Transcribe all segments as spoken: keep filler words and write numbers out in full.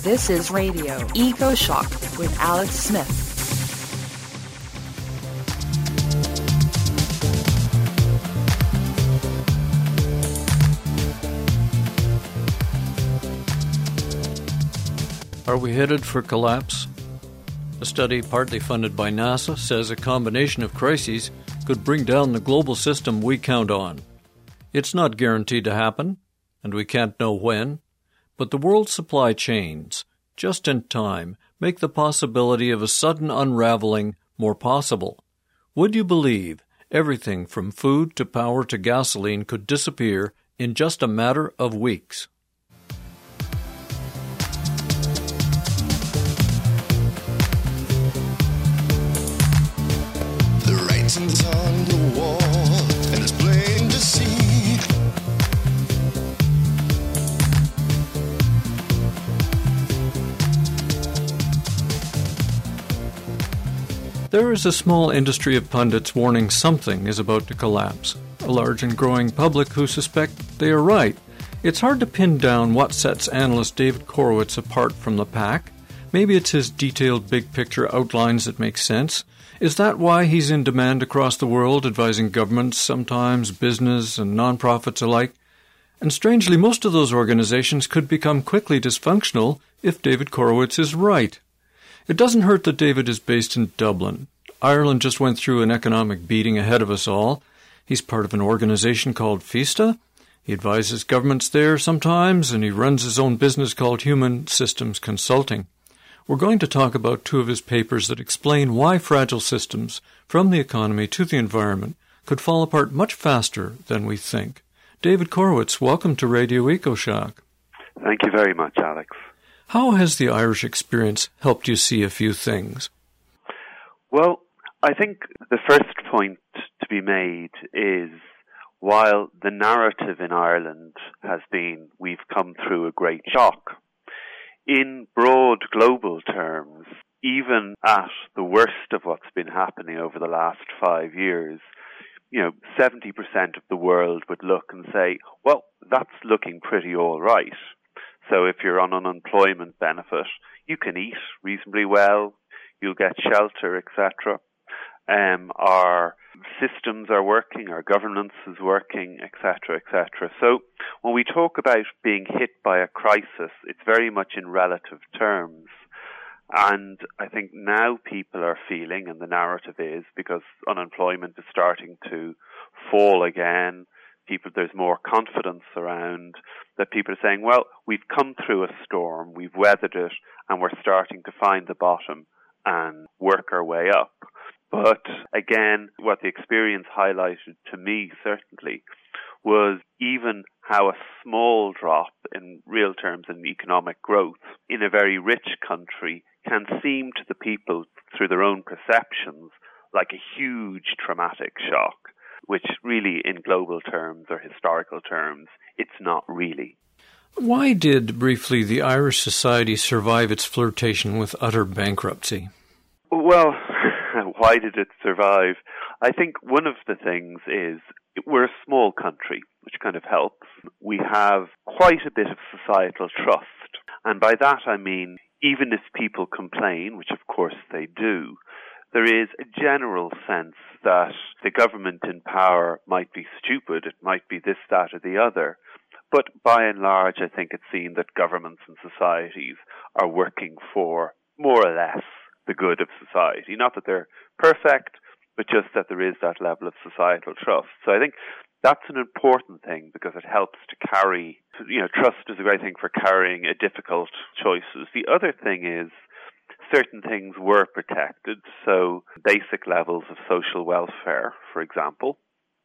This is Radio Eco Shock with Alex Smith. Are we headed for collapse? A study partly funded by NASA says a combination of crises could bring down the global system we count on. It's not guaranteed to happen, and we can't know when, but the world's supply chains, just in time, make the possibility of a sudden unraveling more possible. Would you believe everything from food to power to gasoline could disappear in just a matter of weeks? The writing's on the wall, and it's plain to see. There is a small industry of pundits warning something is about to collapse. A large and growing public who suspect they are right. It's hard to pin down what sets analyst David Korowitz apart from the pack. Maybe it's his detailed big-picture outlines that make sense. Is that why he's in demand across the world, advising governments, sometimes business and non-profits alike? And strangely, most of those organizations could become quickly dysfunctional if David Korowitz is right. It doesn't hurt that David is based in Dublin. Ireland just went through an economic beating ahead of us all. He's part of an organization called FISTA. He advises governments there sometimes, and he runs his own business called Human Systems Consulting. We're going to talk about two of his papers that explain why fragile systems, from the economy to the environment, could fall apart much faster than we think. David Korowitz, welcome to Radio EcoShock. Thank you very much, Alex. How has the Irish experience helped you see a few things? Well, I think the first point to be made is while the narrative in Ireland has been we've come through a great shock, in broad global terms, even at the worst of what's been happening over the last five years, you know, seventy percent of the world would look and say, well, that's looking pretty all right. So if you're on an unemployment benefit, you can eat reasonably well, you'll get shelter, et cetera. Um, our systems are working, our governance is working, et cetera, et cetera. So when we talk about being hit by a crisis, it's very much in relative terms. And I think now people are feeling, and the narrative is, because unemployment is starting to fall again, people, there's more confidence around, that people are saying, well, we've come through a storm, we've weathered it, and we're starting to find the bottom and work our way up. But again, what the experience highlighted to me, certainly, was even how a small drop in real terms in economic growth in a very rich country can seem to the people, through their own perceptions, like a huge traumatic shock, which really in global terms or historical terms, it's not really. Why did, briefly, the Irish society survive its flirtation with utter bankruptcy? Well, why did it survive? I think one of the things is we're a small country, which kind of helps. We have quite a bit of societal trust. And by that I mean, even if people complain, which of course they do, there is a general sense that the government in power might be stupid, it might be this, that, or the other. But by and large, I think it's seen that governments and societies are working for more or less the good of society. Not that they're perfect, but just that there is that level of societal trust. So I think that's an important thing because it helps to carry, you know, trust is a great thing for carrying a difficult choices. The other thing is certain things were protected, so basic levels of social welfare, for example.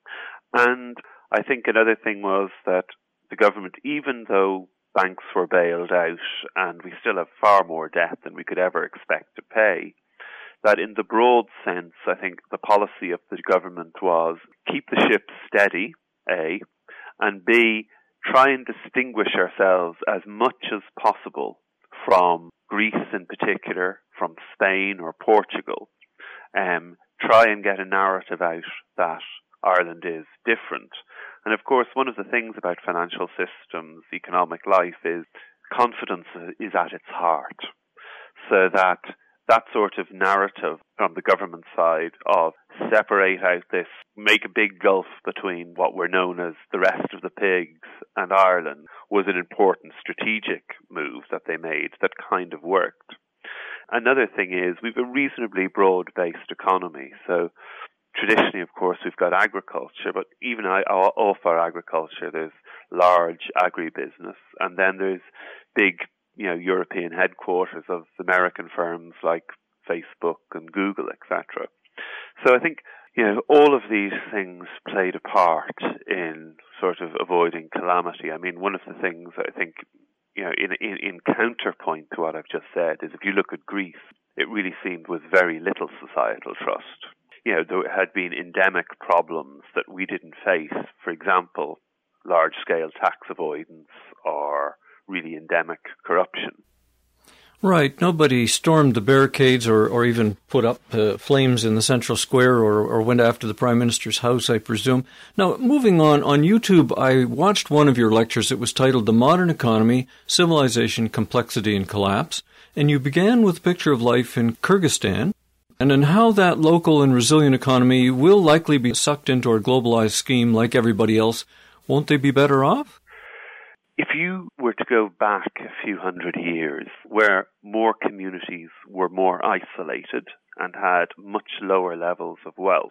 And I think another thing was that the government, even though banks were bailed out and we still have far more debt than we could ever expect to pay, that in the broad sense, I think the policy of the government was keep the ship steady, A, and B, try and distinguish ourselves as much as possible from Greece in particular, from Spain or Portugal. Um, try and get a narrative out that Ireland is different. And of course, one of the things about financial systems, economic life, is confidence is at its heart. So that that sort of narrative from the government side of separate out this, make a big gulf between what were known as the rest of the pigs and Ireland was an important strategic move that they made that kind of worked. Another thing is we've a reasonably broad-based economy. So traditionally, of course, we've got agriculture, but even off our agriculture, there's large agribusiness, and then there's big, you know, European headquarters of American firms like Facebook and Google, et cetera. So I think, you know, all of these things played a part in sort of avoiding calamity. I mean, one of the things I think, you know, in, in, in counterpoint to what I've just said is if you look at Greece, it really seemed with very little societal trust. You know, there had been endemic problems that we didn't face. For example, large-scale tax avoidance or really endemic corruption. Right. Nobody stormed the barricades or, or even put up uh, flames in the central square or, or went after the Prime Minister's house, I presume. Now, moving on, on YouTube, I watched one of your lectures. It was titled The Modern Economy, Civilization, Complexity, and Collapse. And you began with a picture of life in Kyrgyzstan and in how that local and resilient economy will likely be sucked into our globalized scheme like everybody else. Won't they be better off? If you were to go back a few hundred years where more communities were more isolated and had much lower levels of wealth,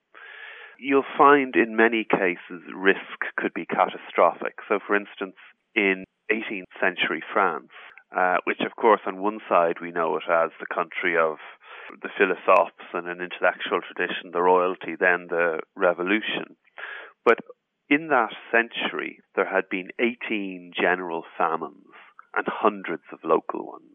you'll find in many cases risk could be catastrophic. So, for instance, in eighteenth century France, uh, which of course on one side we know it as the country of the philosophes and an intellectual tradition, the royalty, then the revolution. But in that century, there had been eighteen general famines and hundreds of local ones.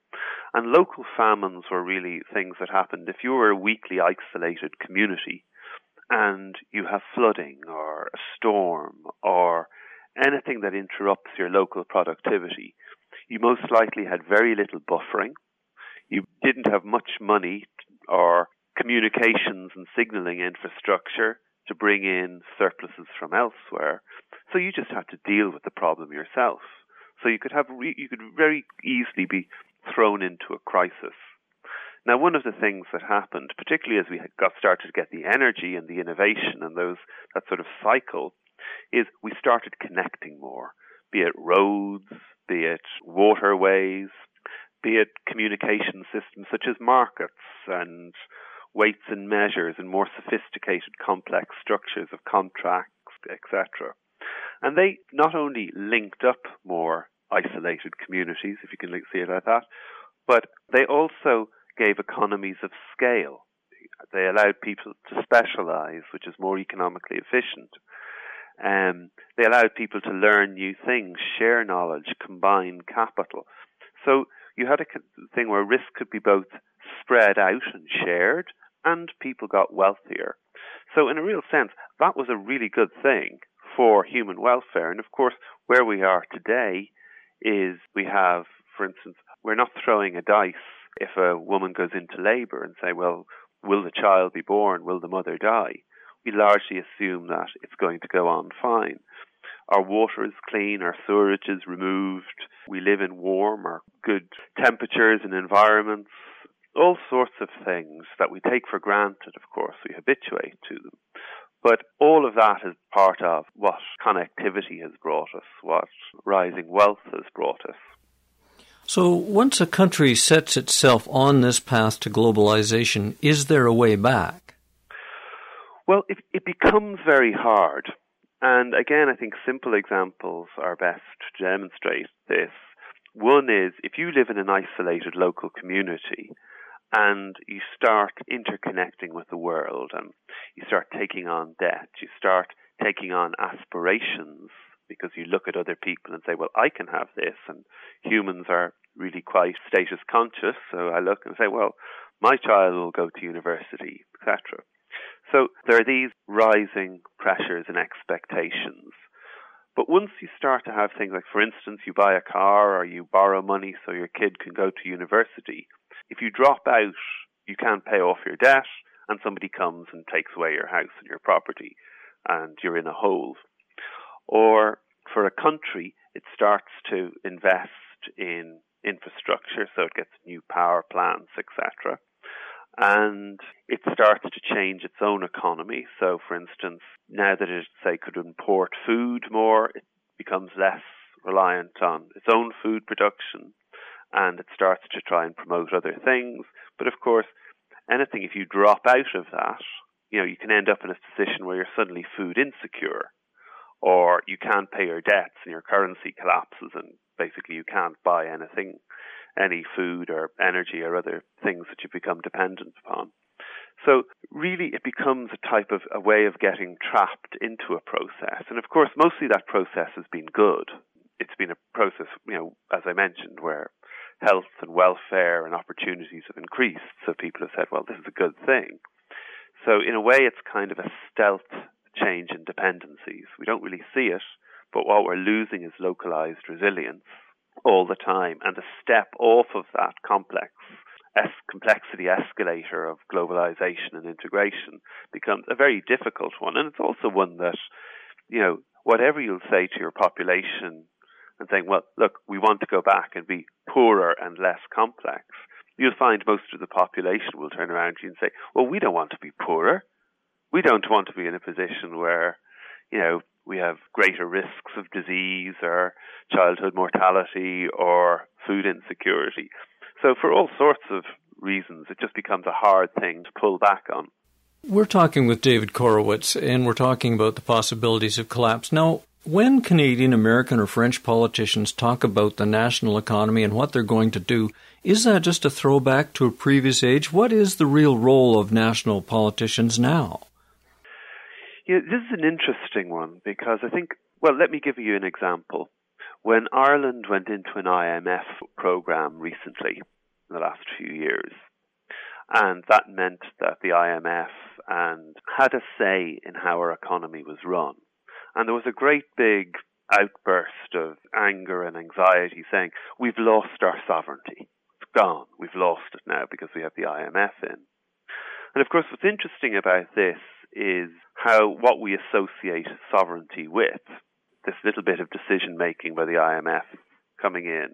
And local famines were really things that happened. If you were a weakly isolated community and you have flooding or a storm or anything that interrupts your local productivity, you most likely had very little buffering. You didn't have much money or communications and signaling infrastructure to bring in surpluses from elsewhere, so you just had to deal with the problem yourself. So you could have re- you could very easily be thrown into a crisis. Now, one of the things that happened, particularly as we got started to get the energy and the innovation and those that sort of cycle, is we started connecting more, be it roads, be it waterways, be it communication systems such as markets and weights and measures and more sophisticated complex structures of contracts, et cetera. And they not only linked up more isolated communities, if you can see it like that, but they also gave economies of scale. They allowed people to specialize, which is more economically efficient. Um, they allowed people to learn new things, share knowledge, combine capital. So you had a thing where risk could be both spread out and shared, and people got wealthier. So in a real sense, that was a really good thing for human welfare. And of course, where we are today is we have, for instance, we're not throwing a dice if a woman goes into labour and say, well, will the child be born? Will the mother die? We largely assume that it's going to go on fine. Our water is clean, our sewerage is removed, we live in warm or good temperatures and environments. All sorts of things that we take for granted, of course, we habituate to them. But all of that is part of what connectivity has brought us, what rising wealth has brought us. So once a country sets itself on this path to globalization, is there a way back? Well, it, it becomes very hard. And again, I think simple examples are best to demonstrate this. One is, if you live in an isolated local community, and you start interconnecting with the world and you start taking on debt, you start taking on aspirations because you look at other people and say, well, I can have this. And humans are really quite status conscious. So I look and say, well, my child will go to university, et cetera. So there are these rising pressures and expectations. But once you start to have things like, for instance, you buy a car or you borrow money so your kid can go to university, if you drop out, you can't pay off your debt, and somebody comes and takes away your house and your property, and you're in a hole. Or for a country, it starts to invest in infrastructure, so it gets new power plants, et cetera. And it starts to change its own economy. So, for instance, now that it, say, could import food more, it becomes less reliant on its own food production, and it starts to try and promote other things. But of course, anything, if you drop out of that, you know, you can end up in a position where you're suddenly food insecure, or you can't pay your debts and your currency collapses, and basically you can't buy anything, any food or energy or other things that you become dependent upon. So really it becomes a type of a way of getting trapped into a process. And of course, mostly that process has been good. It's been a process, you know, as I mentioned, where health and welfare and opportunities have increased. So people have said, well, this is a good thing. So in a way, it's kind of a stealth change in dependencies. We don't really see it, but what we're losing is localized resilience all the time. And the step off of that complex es- complexity escalator of globalization and integration becomes a very difficult one. And it's also one that, you know, whatever you'll say to your population and saying, well, look, we want to go back and be poorer and less complex, you'll find most of the population will turn around to you and say, well, we don't want to be poorer. We don't want to be in a position where, you know, we have greater risks of disease or childhood mortality or food insecurity. So for all sorts of reasons, it just becomes a hard thing to pull back on. We're talking with David Korowitz, and we're talking about the possibilities of collapse. Now, when Canadian, American, or French politicians talk about the national economy and what they're going to do, is that just a throwback to a previous age? What is the real role of national politicians now? Yeah, this is an interesting one because I think, well, let me give you an example. When Ireland went into an I M F program recently, in the last few years, and that meant that the I M F and had a say in how our economy was run. And there was a great big outburst of anger and anxiety saying, we've lost our sovereignty. It's gone. We've lost it now because we have the I M F in. And of course, what's interesting about this is how what we associate sovereignty with, this little bit of decision making by the I M F coming in.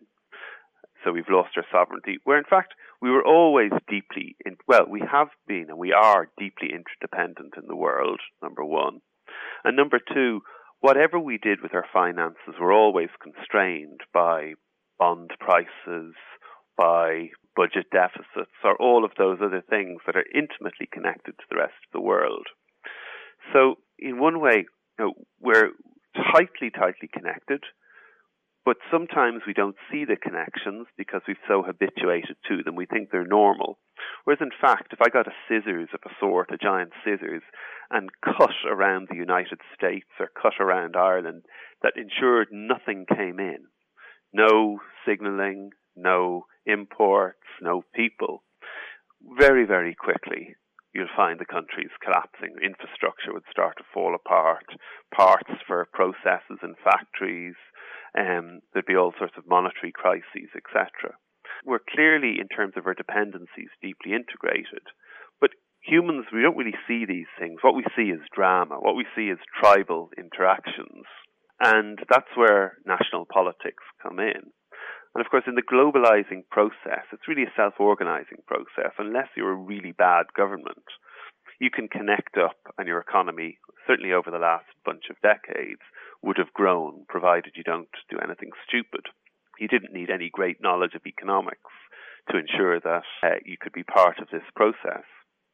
So we've lost our sovereignty, where in fact we were always deeply, in, well, we have been and we are deeply interdependent in the world, number one. And number two, whatever we did with our finances were always constrained by bond prices, by budget deficits, or all of those other things that are intimately connected to the rest of the world. So in one way, you know, we're tightly, tightly connected, but sometimes we don't see the connections because we've so habituated to them. We think they're normal. Whereas in fact, if I got a scissors of a sort, a giant scissors, and cut around the United States or cut around Ireland that ensured nothing came in, no signalling, no imports, no people, very, very quickly you'll find the countries collapsing. Infrastructure would start to fall apart, parts for processes and factories, um, there'd be all sorts of monetary crises, et cetera. We're clearly, in terms of our dependencies, deeply integrated. But humans, we don't really see these things. What we see is drama. What we see is tribal interactions. And that's where national politics come in. And of course, in the globalizing process, it's really a self-organizing process. Unless you're a really bad government, you can connect up and your economy, certainly over the last bunch of decades, would have grown, provided you don't do anything stupid. You didn't need any great knowledge of economics to ensure that uh, you could be part of this process.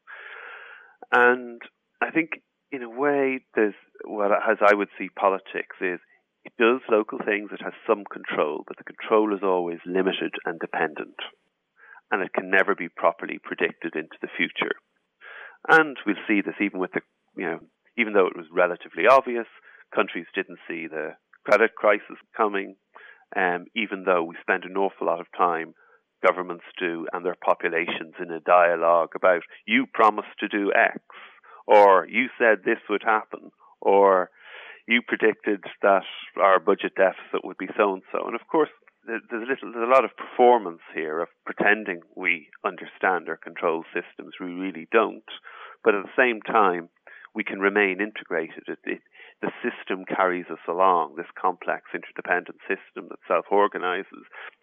And I think, in a way, there's what, as I would see politics, is it does local things, it has some control, but the control is always limited and dependent. And it can never be properly predicted into the future. And we'll see this even with the, you know, even though it was relatively obvious, countries didn't see the credit crisis coming, um, even though we spend an awful lot of time, governments do, and their populations in a dialogue about, you promised to do X, or you said this would happen, or you predicted that our budget deficit would be so-and-so. And of course, there's a, little, there's a lot of performance here of pretending we understand our control systems. We really don't. But at the same time, we can remain integrated. It, it, the system carries us along, this complex interdependent system that self-organizes.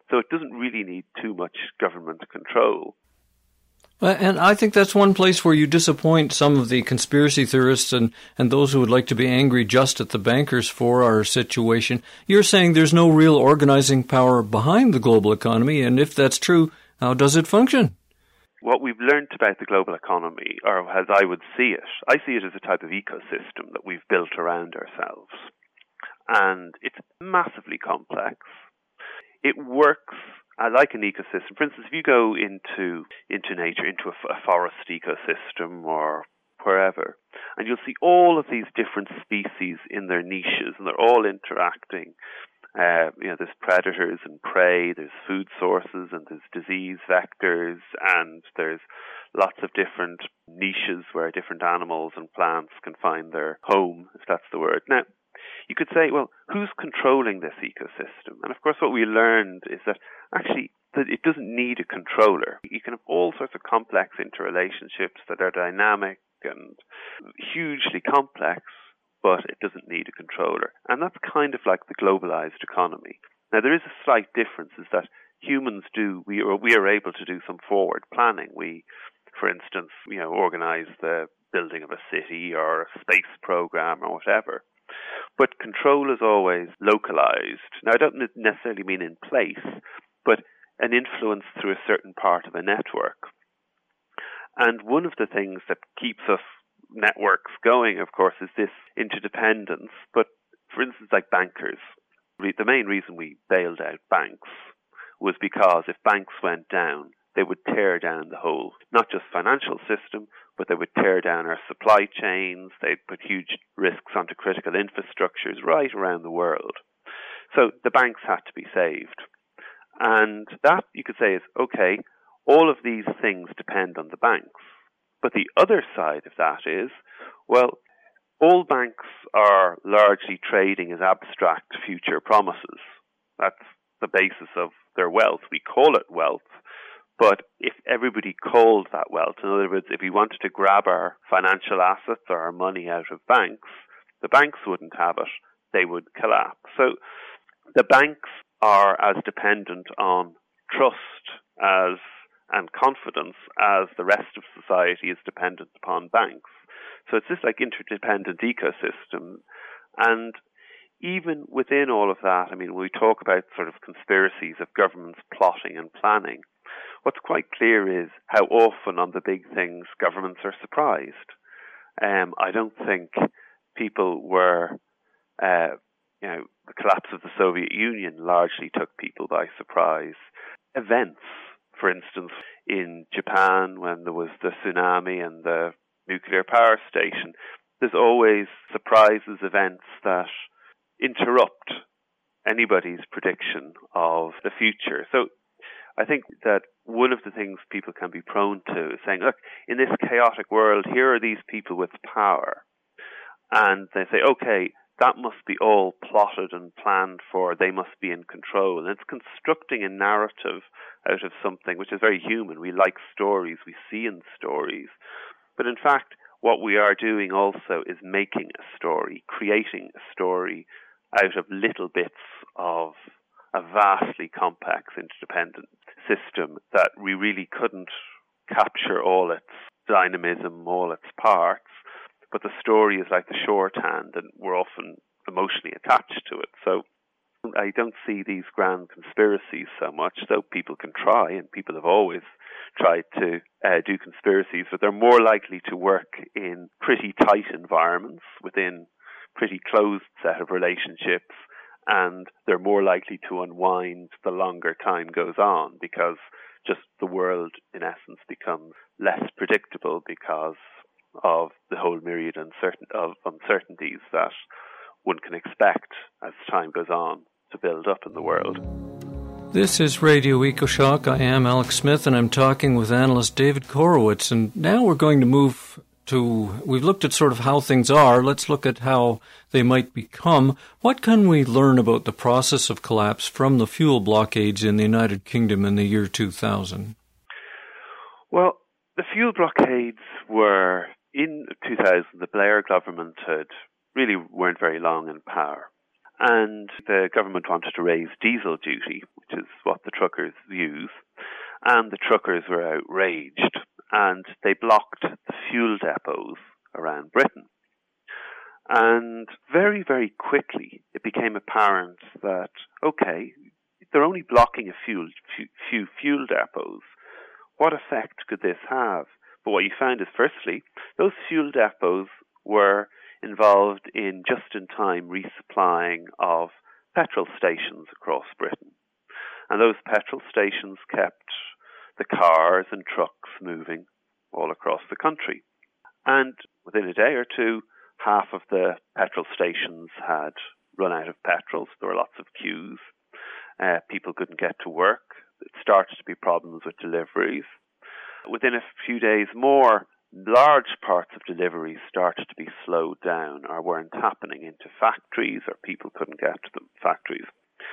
So it doesn't really need too much government control. And I think that's one place where you disappoint some of the conspiracy theorists and, and those who would like to be angry just at the bankers for our situation. You're saying there's no real organizing power behind the global economy, and if that's true, how does it function? What we've learned about the global economy, or as I would see it, I see it as a type of ecosystem that we've built around ourselves. And it's massively complex. It works uh, like an ecosystem. For instance, if you go into into nature, into a, a forest ecosystem or wherever, and you'll see all of these different species in their niches, and they're all interacting. Uh, you know, there's predators and prey, there's food sources, and there's disease vectors, and there's lots of different niches where different animals and plants can find their home, if that's the word. Now, you could say, well, who's controlling this ecosystem? And of course, what we learned is that actually that it doesn't need a controller. You can have all sorts of complex interrelationships that are dynamic and hugely complex, but it doesn't need a controller. And that's kind of like the globalized economy. Now, there is a slight difference, is that humans do, we are, we are able to do some forward planning. We, for instance, you know, organize the building of a city or a space program or whatever. But control is always localized. Now, I don't necessarily mean in place, but an influence through a certain part of a network. And one of the things that keeps us networks going, of course, is this interdependence. But for instance, like bankers, the main reason we bailed out banks was because if banks went down, they would tear down the whole, not just financial system, but they would tear down our supply chains. They'd put huge risks onto critical infrastructures right around the world. So the banks had to be saved. And that, you could say, is, okay, all of these things depend on the banks. But the other side of that is, well, all banks are largely trading as abstract future promises. That's the basis of their wealth. We call it wealth. But if everybody called that wealth, in other words, if we wanted to grab our financial assets or our money out of banks, the banks wouldn't have it. They would collapse. So the banks are as dependent on trust as and confidence as the rest of society is dependent upon banks. So it's this like interdependent ecosystem. And even within all of that, I mean, when we talk about sort of conspiracies of governments plotting and planning, what's quite clear is how often on the big things governments are surprised. Um, I don't think people were, uh, you know, the collapse of the Soviet Union largely took people by surprise. Events, for instance, in Japan when there was the tsunami and the nuclear power station, there's always surprises, events that interrupt anybody's prediction of the future. So I think that one of the things people can be prone to is saying, look, in this chaotic world, here are these people with power. And they say, okay, that must be all plotted and planned for. They must be in control. And it's constructing a narrative out of something which is very human. We like stories. We see in stories. But in fact, what we are doing also is making a story, creating a story out of little bits of a vastly complex, interdependent system that we really couldn't capture all its dynamism, all its parts. But the story is like the shorthand, and we're often emotionally attached to it. So I don't see these grand conspiracies so much, though people can try, and people have always tried to uh, do conspiracies, but they're more likely to work in pretty tight environments, within pretty closed set of relationships, and they're more likely to unwind the longer time goes on, because just the world, in essence, becomes less predictable because of the whole myriad uncertain- of uncertainties that one can expect as time goes on to build up in the world. This is Radio EcoShock. I am Alex Smith, and I'm talking with analyst David Korowitz. And now we're going to move to, we've looked at sort of how things are. Let's look at how they might become. What can we learn about the process of collapse from the fuel blockades in the United Kingdom in the year two thousand? Well, the fuel blockades were, in two thousand, the Blair government had really weren't very long in power. And the government wanted to raise diesel duty, which is what the truckers use, and the truckers were outraged, and they blocked the fuel depots around Britain. And very, very quickly it became apparent that, okay, they're only blocking a few, few, few fuel depots. What effect could this have? But what you found is, firstly, those fuel depots were involved in just-in-time resupplying of petrol stations across Britain. And those petrol stations kept the cars and trucks moving all across the country. And within a day or two, half of the petrol stations had run out of petrol, so there were lots of queues. Uh, people couldn't get to work. It started to be problems with deliveries. Within a few days more, large parts of deliveries started to be slowed down or weren't happening into factories, or people couldn't get to the factories.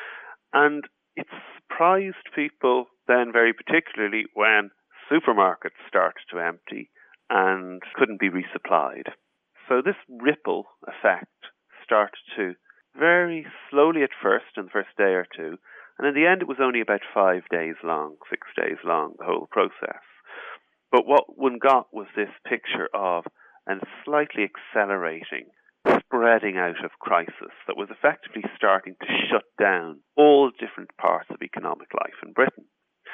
And it surprised people then very particularly when supermarkets started to empty and couldn't be resupplied. So this ripple effect started to very slowly at first, in the first day or two, and in the end it was only about five days long, six days long, the whole process. But what one got was this picture of a slightly accelerating, spreading out of crisis that was effectively starting to shut down all different parts of economic life in Britain.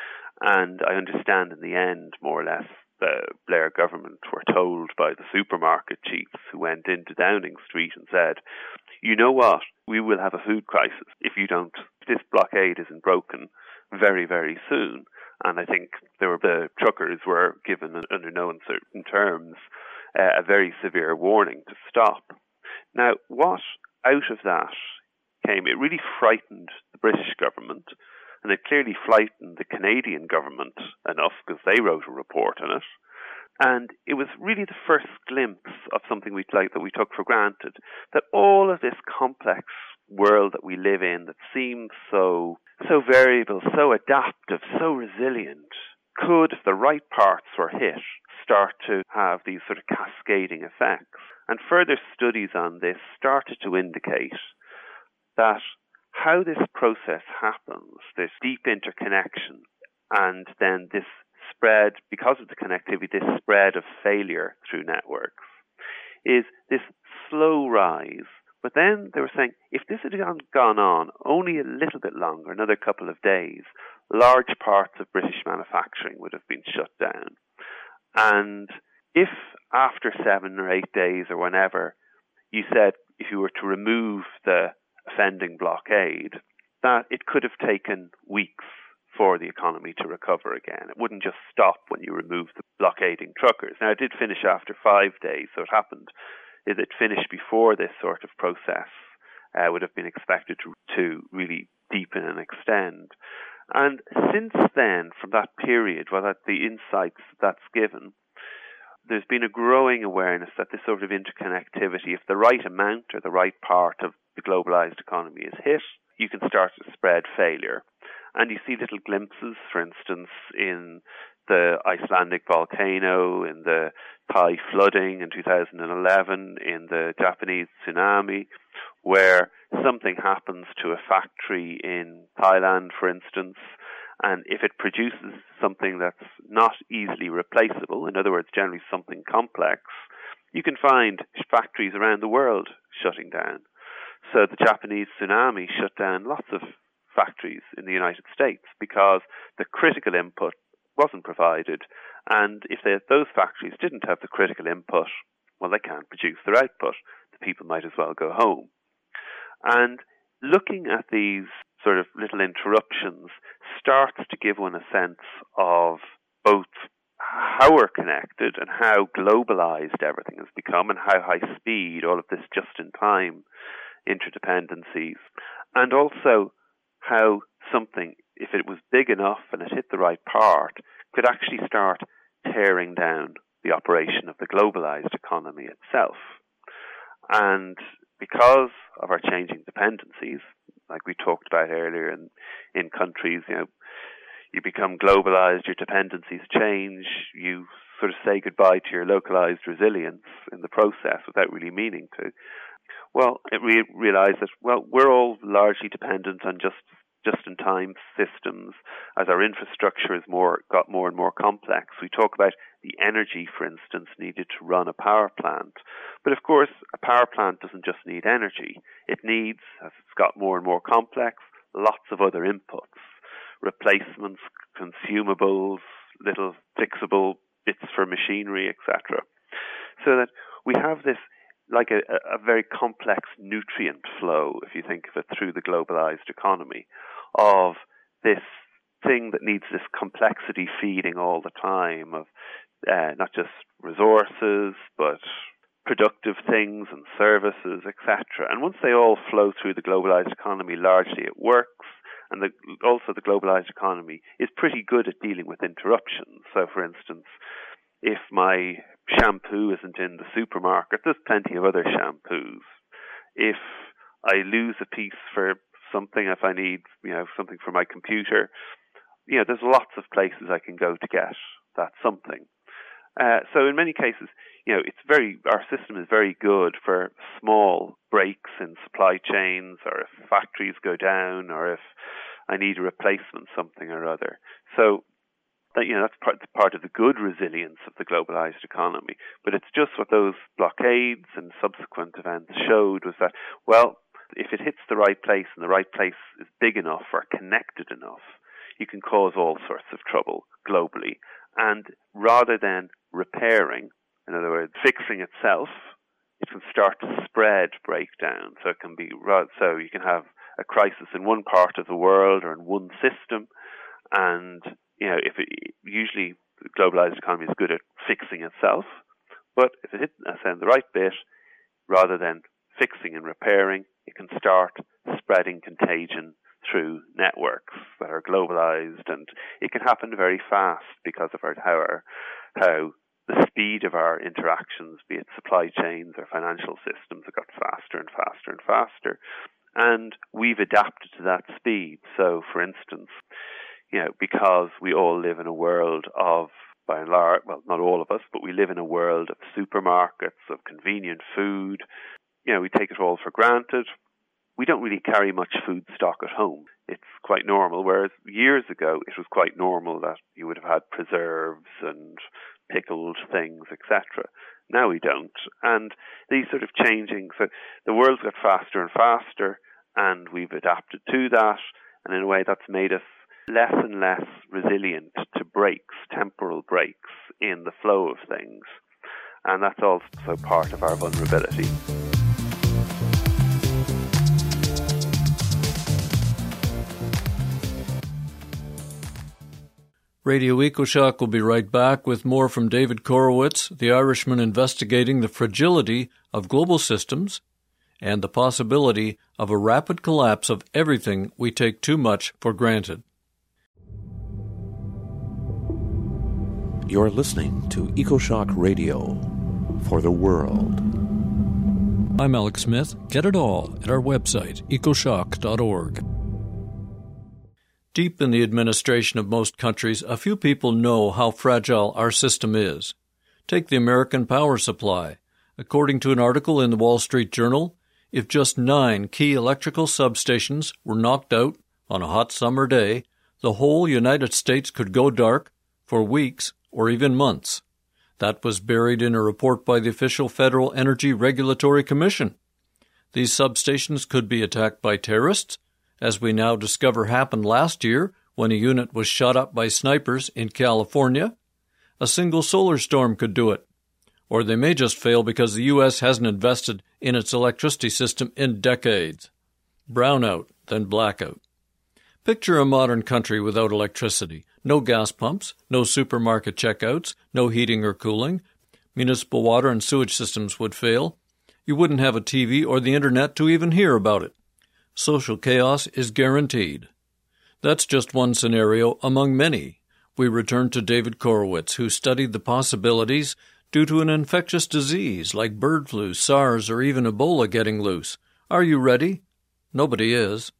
And I understand in the end, more or less, the Blair government were told by the supermarket chiefs who went into Downing Street and said, you know what, we will have a food crisis if you don't, if this blockade isn't broken very, very soon. And I think there were, the truckers were given, under no uncertain terms, uh, a very severe warning to stop. Now, what out of that came, it really frightened the British government, and it clearly frightened the Canadian government enough because they wrote a report on it. And it was really the first glimpse of something we like that we took for granted, that all of this complex world that we live in that seems so so variable, so adaptive, so resilient, could, if the right parts were hit, start to have these sort of cascading effects. And further studies on this started to indicate that how this process happens, this deep interconnection, and then this spread, because of the connectivity, this spread of failure through networks, is this slow rise. But then they were saying, if this had gone on only a little bit longer, another couple of days, large parts of British manufacturing would have been shut down. And if after seven or eight days or whenever, you said if you were to remove the offending blockade, that it could have taken weeks for the economy to recover again. It wouldn't just stop when you removed the blockading truckers. Now, it did finish after five days, so it happened. If it finished before this sort of process uh, would have been expected to, to really deepen and extend. And since then, from that period, well, that the insights that's given, there's been a growing awareness that this sort of interconnectivity, if the right amount or the right part of the globalized economy is hit, you can start to spread failure. And you see little glimpses, for instance, in the Icelandic volcano, in the Thai flooding in two thousand eleven, in the Japanese tsunami, where something happens to a factory in Thailand, for instance, and if it produces something that's not easily replaceable, in other words, generally something complex, you can find factories around the world shutting down. So the Japanese tsunami shut down lots of factories in the United States because the critical input wasn't provided, and if they, those factories didn't have the critical input, well, they can't produce their output. The people might as well go home. And looking at these sort of little interruptions starts to give one a sense of both how we're connected and how globalized everything has become and how high speed all of this just-in-time interdependencies, and also how something, if it was big enough and it hit the right part, could actually start tearing down the operation of the globalized economy itself. And because of our changing dependencies, like we talked about earlier, in, in countries, you know, you become globalized, your dependencies change, you sort of say goodbye to your localized resilience in the process without really meaning to. Well, it re- realised that, well, we're all largely dependent on just just-in-time systems as our infrastructure has more got more and more complex. We talk about the energy, for instance, needed to run a power plant. But of course, a power plant doesn't just need energy. It needs, as it's got more and more complex, lots of other inputs, replacements, consumables, little fixable bits for machinery, et cetera. So that we have this like a, a very complex nutrient flow, if you think of it through the globalized economy, of this thing that needs this complexity feeding all the time of uh, not just resources, but productive things and services, et cetera. And once they all flow through the globalized economy, largely it works. And the, also the globalized economy is pretty good at dealing with interruptions. So, for instance, if my shampoo isn't in the supermarket, there's plenty of other shampoos. If I lose a piece for something, if I need, you know, something for my computer, you know, there's lots of places I can go to get that something. Uh, so in many cases, you know, it's very, our system is very good for small breaks in supply chains, or if factories go down, or if I need a replacement something or other. So that, you know, that's part, part of the good resilience of the globalized economy. But it's just what those blockades and subsequent events showed was that, well, if it hits the right place and the right place is big enough or connected enough, you can cause all sorts of trouble globally. And rather than repairing, in other words, fixing itself, it can start to spread breakdown. So it can be, so you can have a crisis in one part of the world or in one system, and you know, if it, usually the globalized economy is good at fixing itself, but if it hits the right bit, rather than fixing and repairing, it can start spreading contagion through networks that are globalized, and it can happen very fast because of our, how our, how the speed of our interactions, be it supply chains or financial systems, have got faster and faster and faster, and we've adapted to that speed. So, for instance, you know, because we all live in a world of, by and large, well, not all of us, but we live in a world of supermarkets, of convenient food. You know, we take it all for granted. We don't really carry much food stock at home. It's quite normal, whereas years ago it was quite normal that you would have had preserves and pickled things, et cetera. Now we don't. And these sort of changing, so the world's got faster and faster, and we've adapted to that, and in a way that's made us less and less resilient to breaks, temporal breaks in the flow of things. And that's also part of our vulnerability. Radio EcoShock will be right back with more from David Korowitz, the Irishman investigating the fragility of global systems and the possibility of a rapid collapse of everything we take too much for granted. You're listening to EcoShock Radio for the world. I'm Alex Smith. Get it all at our website, ecoshock dot org. Deep in the administration of most countries, a few people know how fragile our system is. Take the American power supply. According to an article in the Wall Street Journal, if just nine key electrical substations were knocked out on a hot summer day, the whole United States could go dark for weeks or even months. That was buried in a report by the official Federal Energy Regulatory Commission. These substations could be attacked by terrorists, as we now discover happened last year when a unit was shot up by snipers in California. A single solar storm could do it. Or they may just fail because the U S hasn't invested in its electricity system in decades. Brownout, then blackout. Picture a modern country without electricity. No gas pumps, no supermarket checkouts, no heating or cooling. Municipal water and sewage systems would fail. You wouldn't have a T V or the internet to even hear about it. Social chaos is guaranteed. That's just one scenario among many. We return to David Korowitz, who studied the possibilities due to an infectious disease like bird flu, SARS, or even Ebola getting loose. Are you ready? Nobody is.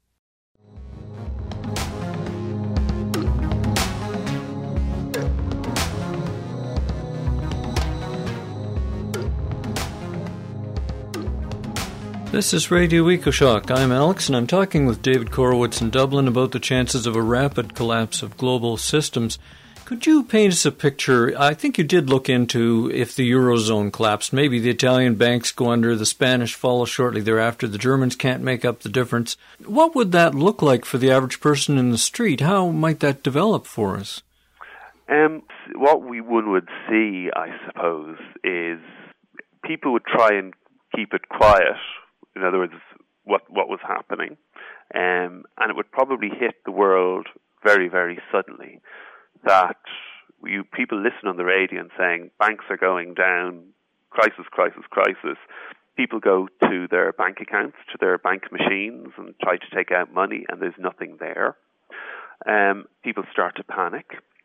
This is Radio EcoShock. I'm Alex, and I'm talking with David Korowitz in Dublin about the chances of a rapid collapse of global systems. Could you paint us a picture? I think you did look into if the Eurozone collapsed. Maybe the Italian banks go under, the Spanish follow shortly thereafter, the Germans can't make up the difference. What would that look like for the average person in the street? How might that develop for us? Um, what we one would see, I suppose, is people would try and keep it quiet. In other words, what what was happening, um, and it would probably hit the world very, very suddenly. That you people listen on the radio and saying banks are going down, crisis, crisis, crisis. People go to their bank accounts, to their bank machines, and try to take out money, and there's nothing there. Um, people start to panic,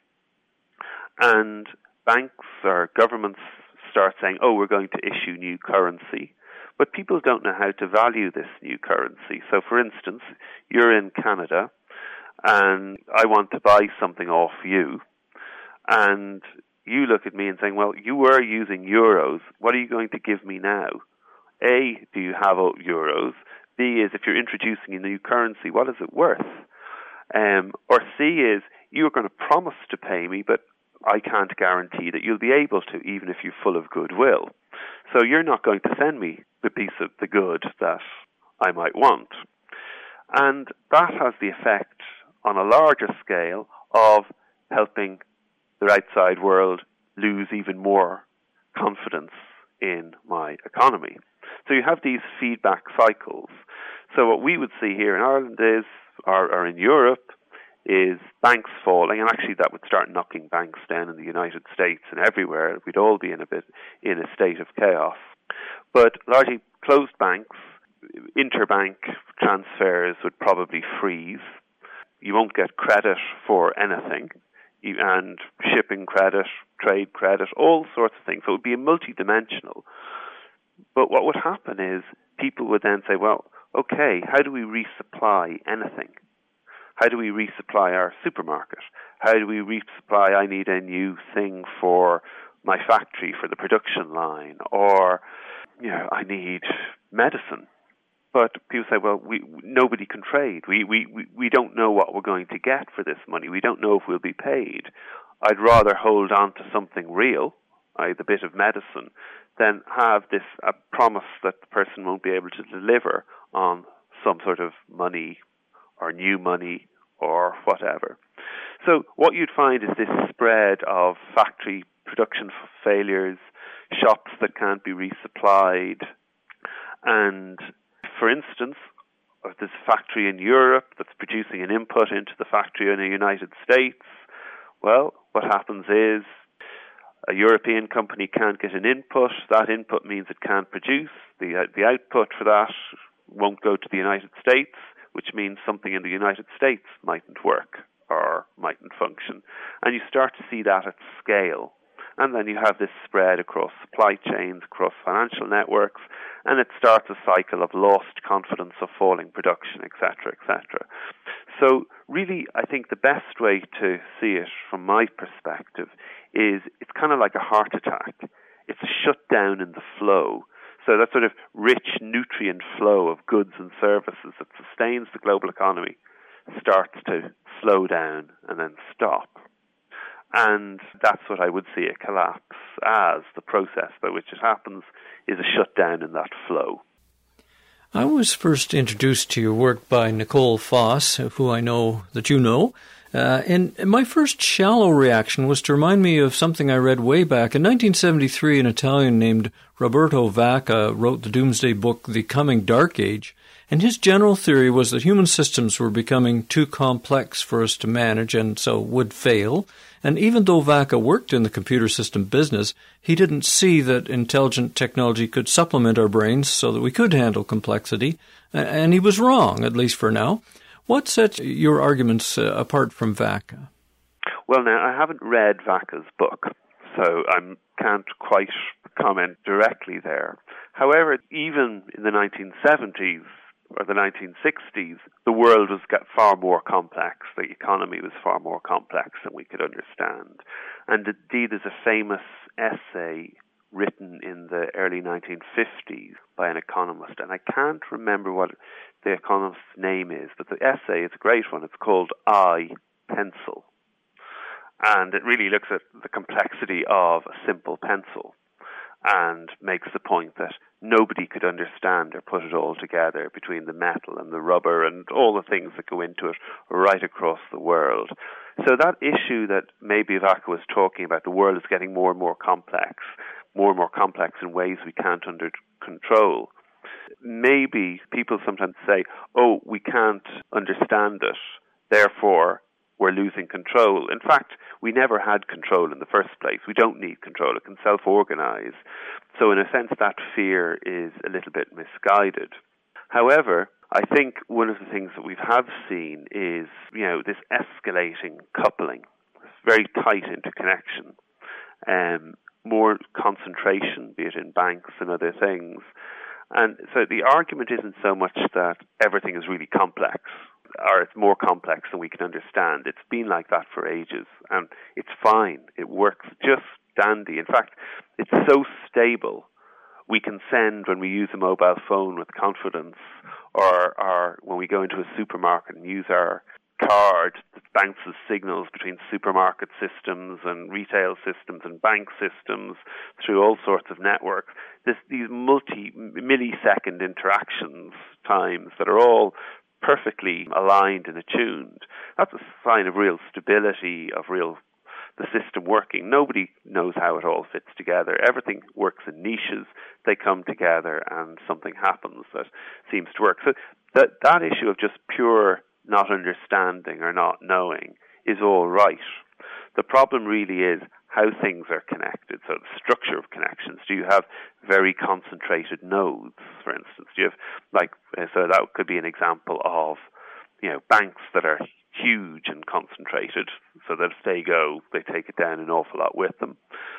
and banks or governments start saying, "Oh, we're going to issue new currency." But people don't know how to value this new currency. So, for instance, you're in Canada, and I want to buy something off you, and you look at me and saying, well, you were using euros. What are you going to give me now? A, do you have euros? B is, if you're introducing a new currency, what is it worth? Um, or C is, you're going to promise to pay me, but I can't guarantee that you'll be able to, even if you're full of goodwill. So you're not going to send me the piece of the good that I might want. And that has the effect on a larger scale of helping the outside world lose even more confidence in my economy. So you have these feedback cycles. So what we would see here in Ireland is, or, or in Europe, is banks falling, and actually that would start knocking banks down in the United States and everywhere. We'd all be in a bit in a state of chaos. But largely closed banks, interbank transfers would probably freeze. You won't get credit for anything, and shipping credit, trade credit, all sorts of things. So it would be multidimensional. But what would happen is people would then say, well, okay, how do we resupply anything? How do we resupply our supermarket? How do we resupply, I need a new thing for my factory, for the production line, or, you know, I need medicine. But people say, well, we nobody can trade. We, we, we, we don't know what we're going to get for this money. We don't know if we'll be paid. I'd rather hold on to something real, that is the bit of medicine, than have this a promise that the person won't be able to deliver on some sort of money or new money or whatever. So what you'd find is this spread of factory production failures, shops that can't be resupplied, and for instance, if there's a factory in Europe that's producing an input into the factory in the United States, well, what happens is a European company can't get an input. That input means it can't produce. The, uh, the output for that won't go to the United States, which means something in the United States mightn't work or mightn't function. And you start to see that at scale. And then you have this spread across supply chains, across financial networks, and it starts a cycle of lost confidence, of falling production, et cetera, et cetera. So really, I think the best way to see it from my perspective is it's kind of like a heart attack. It's a shutdown in the flow. So that sort of rich nutrient flow of goods and services that sustains the global economy starts to slow down and then stop. And that's what I would see a collapse as. The process by which it happens is a shutdown in that flow. I was first introduced to your work by Nicole Foss, who I know that you know. Uh, and my first shallow reaction was to remind me of something I read way back. In nineteen seventy-three, an Italian named Roberto Vacca wrote the doomsday book, The Coming Dark Age. And his general theory was that human systems were becoming too complex for us to manage and so would fail. And even though Vacca worked in the computer system business, he didn't see that intelligent technology could supplement our brains so that we could handle complexity. And he was wrong, at least for now. What sets your arguments uh, apart from Vacca? Well, now, I haven't read Vacca's book, so I can't quite comment directly there. However, even in the nineteen seventies, or the nineteen sixties, the world was got far more complex. The economy was far more complex than we could understand. And indeed, there's a famous essay written in the early nineteen fifties by an economist, and I can't remember what the economist's name is, but the essay is a great one. It's called I, Pencil. And it really looks at the complexity of a simple pencil and makes the point that nobody could understand or put it all together between the metal and the rubber and all the things that go into it right across the world. So that issue that maybe Vaca was talking about, the world is getting more and more complex, more and more complex in ways we can't under control. Maybe people sometimes say, oh, we can't understand it, therefore we're losing control. In fact, we never had control in the first place. We don't need control. It can self-organize. So in a sense, that fear is a little bit misguided. However, I think one of the things that we have seen is, you know, this escalating coupling, this very tight interconnection, um, more concentration, be it in banks and other things. And so the argument isn't so much that everything is really complex, or it's more complex than we can understand. It's been like that for ages, and it's fine. It works just dandy. In fact, it's so stable, we can send, when we use a mobile phone with confidence, or, or when we go into a supermarket and use our card that bounces signals between supermarket systems and retail systems and bank systems through all sorts of networks. This, these multi-millisecond interactions times that are all perfectly aligned and attuned. That's a sign of real stability, of real the system working. Nobody knows how it all fits together. Everything works in niches. They come together and something happens that seems to work. So that that issue of just pure not understanding or not knowing is all right. The problem really is how things are connected. So the structure of connections. Do you have very concentrated nodes, for instance? Do you have, like, so that could be an example of, you know, banks that are huge and concentrated, so that if they go, they take it down an awful lot with them.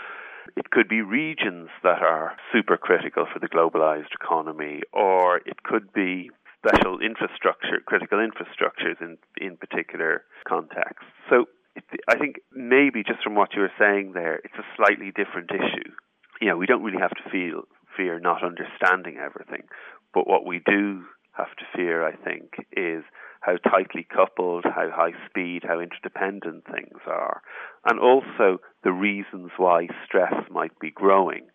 It could be regions that are super critical for the globalized economy, or it could be special infrastructure, critical infrastructures in, in particular contexts. So it, I think maybe just from what you were saying there, it's a slightly different issue. You know, we don't really have to feel fear not understanding everything, but what we do have to fear, I think, is how tightly coupled, how high speed, how interdependent things are, and also the reasons why stress might be growing.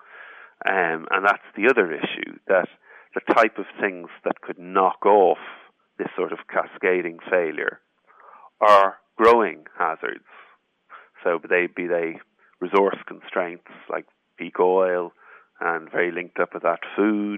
Um, and that's the other issue, that the type of things that could knock off this sort of cascading failure are growing hazards. So they be they resource constraints like peak oil and very linked up with that food,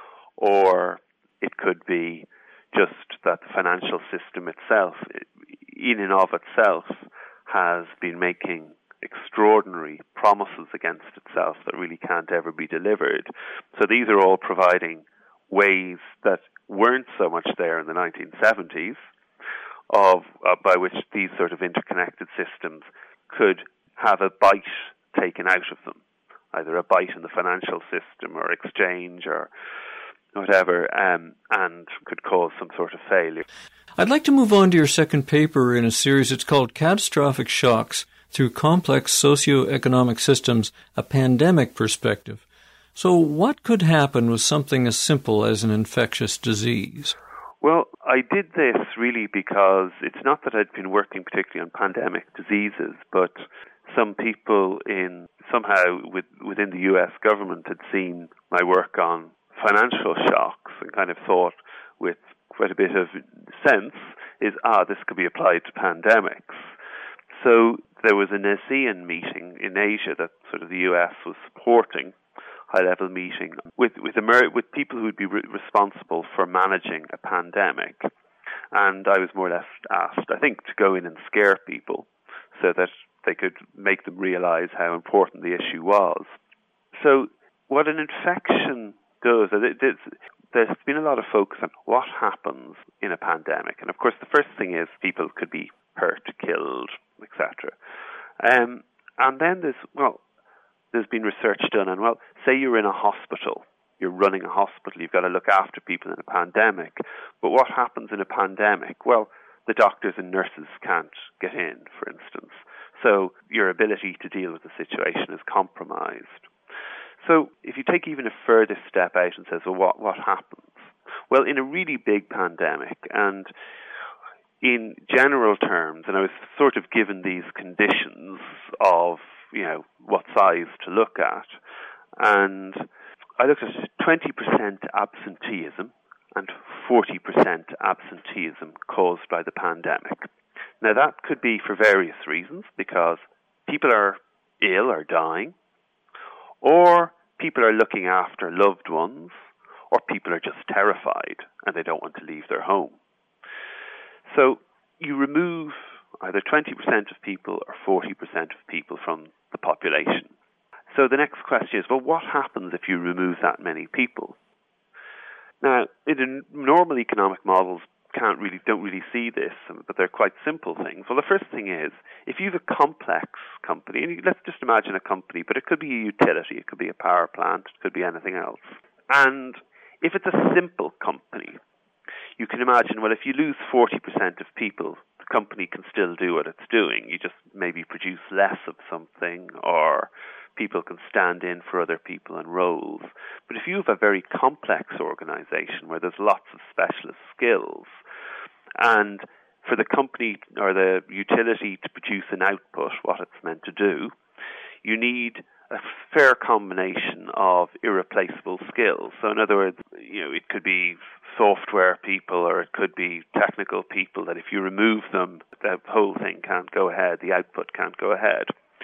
or it could be just that the financial system itself, in and of itself, has been making extraordinary promises against itself that really can't ever be delivered. So these are all providing ways that weren't so much there in the nineteen seventies, of uh, by which these sort of interconnected systems could have a bite taken out of them, either a bite in the financial system or exchange or whatever, um, and could cause some sort of failure. I'd like to move on to your second paper in a series. It's called Catastrophic Shocks Through Complex Socioeconomic Systems, a Pandemic Perspective. So what could happen with something as simple as an infectious disease? Well, I did this really because it's not that I'd been working particularly on pandemic diseases, but some people in somehow with, within the U S government had seen my work on financial shocks and kind of thought with quite a bit of sense is, ah, this could be applied to pandemics. So there was an ASEAN meeting in Asia that sort of the U S was supporting, high-level meeting, with with, Amer- with people who would be re- responsible for managing a pandemic. And I was more or less asked, I think, to go in and scare people so that they could make them realize how important the issue was. So what an infection does, it, it, there's been a lot of focus on what happens in a pandemic. And of course, the first thing is people could be hurt, killed, et cetera. Um, and then there's, well, there's been research done on, well, say you're in a hospital, you're running a hospital, you've got to look after people in a pandemic. But what happens in a pandemic? Well, the doctors and nurses can't get in, for instance. So your ability to deal with the situation is compromised. So if you take even a further step out and says, well, what, what happens? Well, in a really big pandemic, and in general terms, and I was sort of given these conditions of, you know, what size to look at, and I looked at twenty percent absenteeism and forty percent absenteeism caused by the pandemic. Now, that could be for various reasons, because people are ill or dying, or people are looking after loved ones, or people are just terrified and they don't want to leave their home. So you remove either twenty percent of people or forty percent of people from the population. So the next question is, well, what happens if you remove that many people? Now, in normal economic models can't really don't really see this, but they're quite simple things. Well, the first thing is, if you have a complex company, and let's just imagine a company, but it could be a utility, it could be a power plant, it could be anything else. And if it's a simple company, you can imagine, well, if you lose forty percent of people, the company can still do what it's doing. You just maybe produce less of something, or people can stand in for other people and roles. But if you have a very complex organization where there's lots of specialist skills, and for the company or the utility to produce an output, what it's meant to do, you need a fair combination of irreplaceable skills. So in other words, you know, it could be software people or it could be technical people that if you remove them, the whole thing can't go ahead, the output can't go ahead.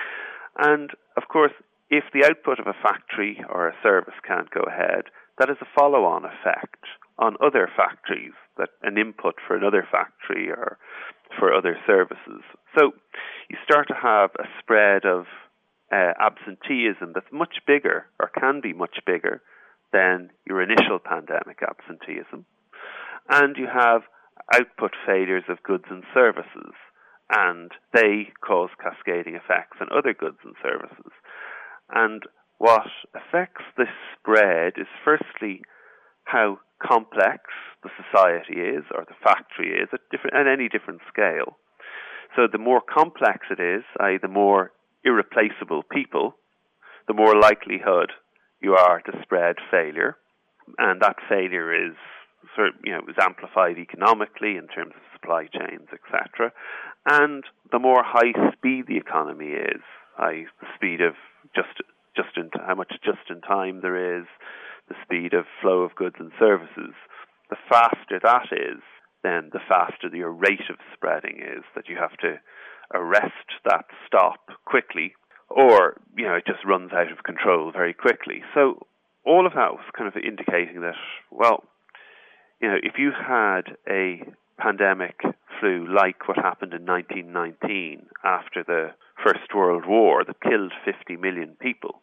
And of course, if the output of a factory or a service can't go ahead, that is a follow-on effect on other factories, that an input for another factory or for other services. So you start to have a spread of uh, absenteeism that's much bigger, or can be much bigger, than your initial pandemic absenteeism. And you have output failures of goods and services, and they cause cascading effects on other goods and services. And what affects this spread is firstly how complex the society is, or the factory is, at different at any different scale. So the more complex it is, that is the more irreplaceable people, the more likelihood you are to spread failure. And that failure is sort of, you know, is amplified economically in terms of supply chains, et cetera. And the more high speed the economy is, that is the speed of just just in how much just in time there is, the speed of flow of goods and services, the faster that is, then the faster the rate of spreading is, that you have to arrest that stop quickly, or, you know, it just runs out of control very quickly. So all of that was kind of indicating that, well, you know, if you had a pandemic flu like what happened in nineteen nineteen after the First World War that killed fifty million people,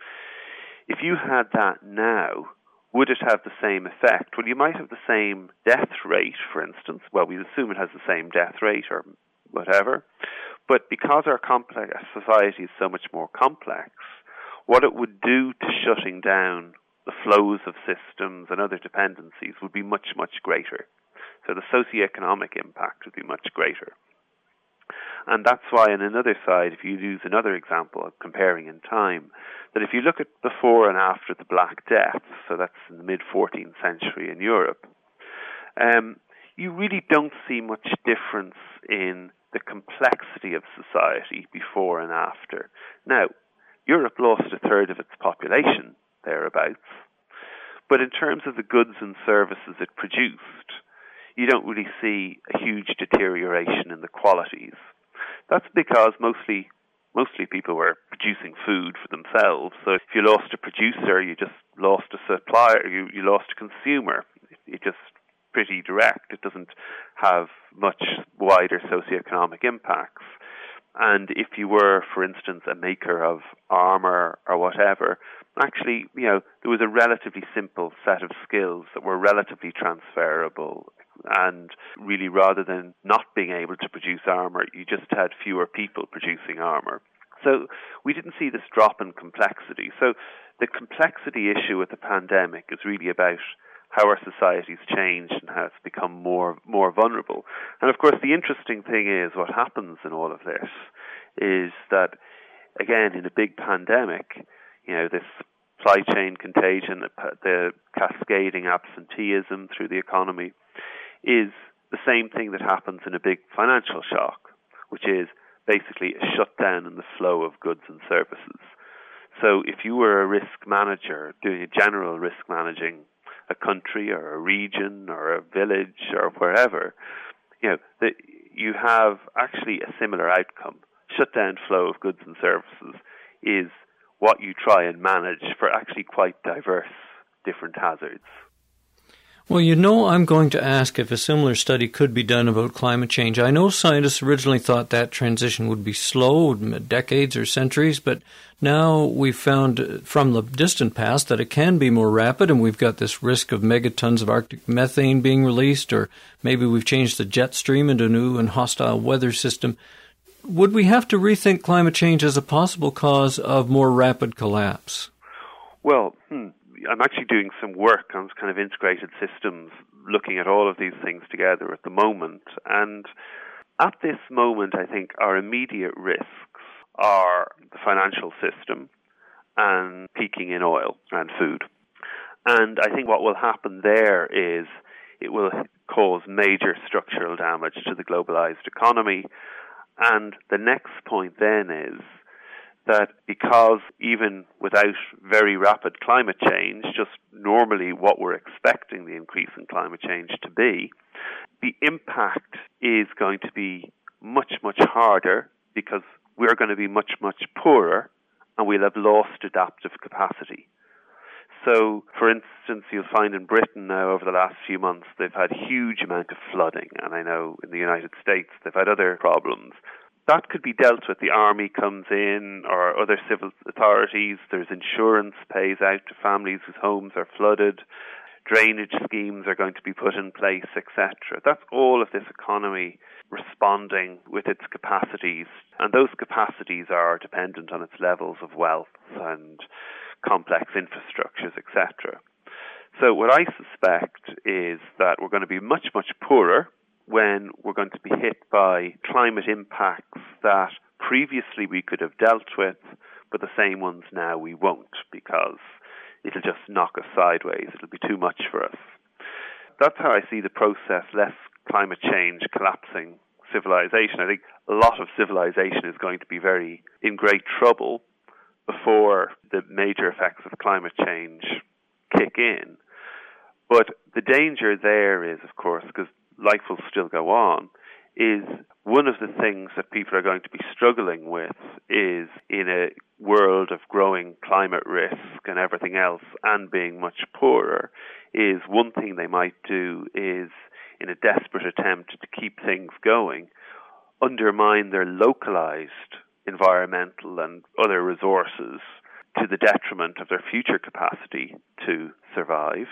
if you had that now, would it have the same effect? Well, you might have the same death rate, for instance. Well, we assume it has the same death rate or whatever. But because our complex society is so much more complex, what it would do to shutting down the flows of systems and other dependencies would be much, much greater. So the socioeconomic impact would be much greater. And that's why on another side, if you use another example of comparing in time, that if you look at before and after the Black Death, so that's in the mid-fourteenth century in Europe, um, you really don't see much difference in the complexity of society before and after. Now, Europe lost a third of its population, thereabouts, but in terms of the goods and services it produced, you don't really see a huge deterioration in the qualities. That's because mostly mostly people were producing food for themselves. So if you lost a producer, you just lost a supplier, you, you lost a consumer. It, it just pretty direct. It doesn't have much wider socioeconomic impacts. And if you were, for instance, a maker of armor or whatever, actually, you know, there was a relatively simple set of skills that were relatively transferable. And really, rather than not being able to produce armor, you just had fewer people producing armor. So we didn't see this drop in complexity. So the complexity issue with the pandemic is really about how our society's changed and how it's become more more vulnerable. And of course, the interesting thing is what happens in all of this is that, again, in a big pandemic, you know, this supply chain contagion, the cascading absenteeism through the economy, is the same thing that happens in a big financial shock, which is basically a shutdown in the flow of goods and services. So if you were a risk manager doing a general risk managing a country or a region or a village or wherever, you know, that you have actually a similar outcome. Shutdown flow of goods and services is what you try and manage for actually quite diverse different hazards. Well, you know, I'm going to ask if a similar study could be done about climate change. I know scientists originally thought that transition would be slow, decades or centuries, but now we've found from the distant past that it can be more rapid, and we've got this risk of megatons of Arctic methane being released, or maybe we've changed the jet stream into a new and hostile weather system. Would we have to rethink climate change as a possible cause of more rapid collapse? Well, hmm. I'm actually doing some work on kind of integrated systems, looking at all of these things together at the moment. And at this moment, I think our immediate risks are the financial system and peaking in oil and food. And I think what will happen there is it will cause major structural damage to the globalized economy. And the next point then is that because even without very rapid climate change, just normally what we're expecting the increase in climate change to be, the impact is going to be much, much harder because we're going to be much, much poorer and we'll have lost adaptive capacity. So, for instance, you'll find in Britain now over the last few months they've had a huge amount of flooding, and I know in the United States they've had other problems. That could be dealt with. The army comes in or other civil authorities. There's insurance pays out to families whose homes are flooded. Drainage schemes are going to be put in place, et cetera. That's all of this economy responding with its capacities. And those capacities are dependent on its levels of wealth and complex infrastructures, et cetera. So what I suspect is that we're going to be much, much poorer when we're going to be hit by climate impacts that previously we could have dealt with, but the same ones now we won't, because it'll just knock us sideways. It'll be too much for us. That's how I see the process, less climate change collapsing civilization. I think a lot of civilization is going to be very in great trouble before the major effects of climate change kick in. But the danger there is, of course, because life will still go on, is one of the things that people are going to be struggling with is in a world of growing climate risk and everything else and being much poorer, is one thing they might do is, in a desperate attempt to keep things going, undermine their localized environmental and other resources to the detriment of their future capacity to survive.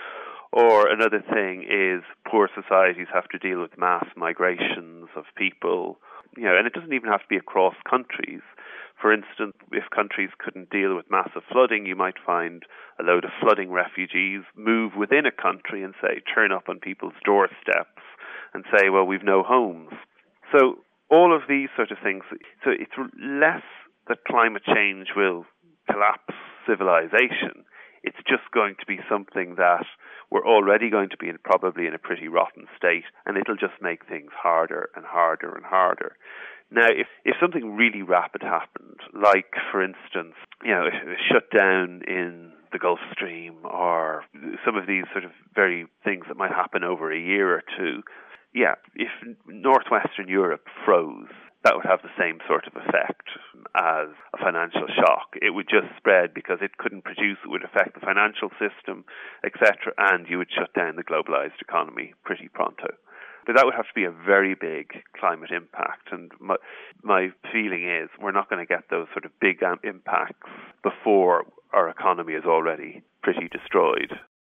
Or another thing is poor societies have to deal with mass migrations of people, you know, and it doesn't even have to be across countries. For instance, if countries couldn't deal with massive flooding, you might find a load of flooding refugees move within a country and say, turn up on people's doorsteps and say, well, we've no homes. So all of these sort of things, so it's less that climate change will collapse civilization. It's just going to be something that we're already going to be in, probably in a pretty rotten state, and it'll just make things harder and harder and harder. Now, if, if something really rapid happened, like, for instance, you know, a shutdown in the Gulf Stream or some of these sort of very things that might happen over a year or two, yeah, if northwestern Europe froze, that would have the same sort of effect as a financial shock. It would just spread because it couldn't produce, it would affect the financial system, et cetera, and you would shut down the globalized economy pretty pronto. But that would have to be a very big climate impact, and my, my feeling is we're not going to get those sort of big impacts before our economy is already pretty destroyed.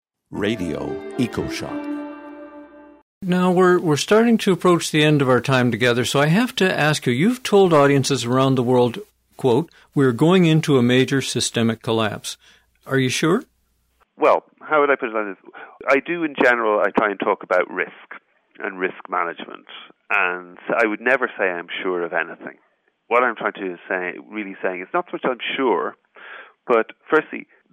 Radio EcoShock. Now, we're we're starting to approach the end of our time together, so I have to ask you, you've told audiences around the world, quote, we're going into a major systemic collapse. Are you sure? Well, how would I put it on this? I do, in general, I try and talk about risk and risk management, and I would never say I'm sure of anything. What I'm trying to say, really saying is not so much I'm sure, but firstly,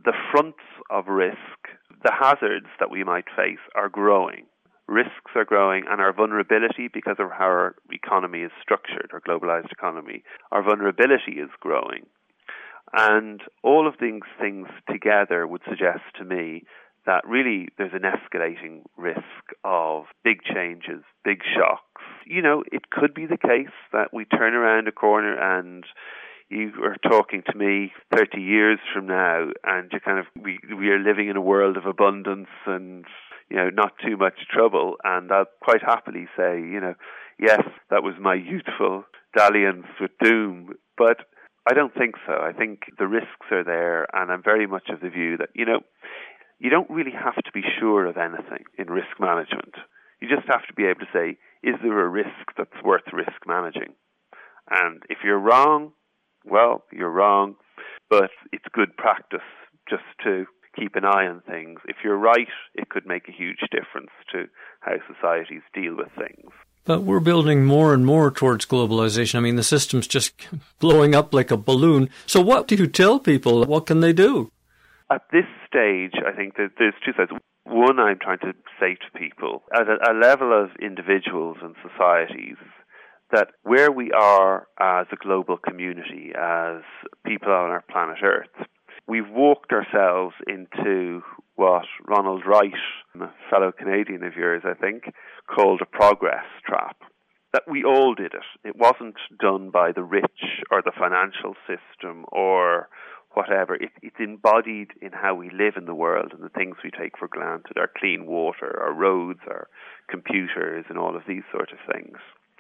the fronts of risk, the hazards that we might face are growing. Risks are growing, and our vulnerability, because of how our economy is structured, our globalized economy, our vulnerability is growing. And all of these things together would suggest to me that really there's an escalating risk of big changes, big shocks. You know, it could be the case that we turn around a corner and you are talking to me thirty years from now and you kind of, we, we are living in a world of abundance and, you know, not too much trouble. And I'll quite happily say, you know, yes, that was my youthful dalliance with doom. But I don't think so. I think the risks are there, and I'm very much of the view that, you know, you don't really have to be sure of anything in risk management. You just have to be able to say, is there a risk that's worth risk managing? And if you're wrong, well, you're wrong, but it's good practice just to keep an eye on things. If you're right, it could make a huge difference to how societies deal with things. But we're building more and more towards globalization. I mean, the system's just blowing up like a balloon. So what do you tell people? What can they do? At this stage, I think that there's two sides. One, I'm trying to say to people, at a, a level of individuals and societies, that where we are as a global community, as people on our planet Earth, we've walked ourselves into what Ronald Wright, a fellow Canadian of yours, I think, called a progress trap. That we all did it. It wasn't done by the rich or the financial system or whatever. It, it's embodied in how we live in the world and the things we take for granted, our clean water, our roads, our computers, and all of these sort of things.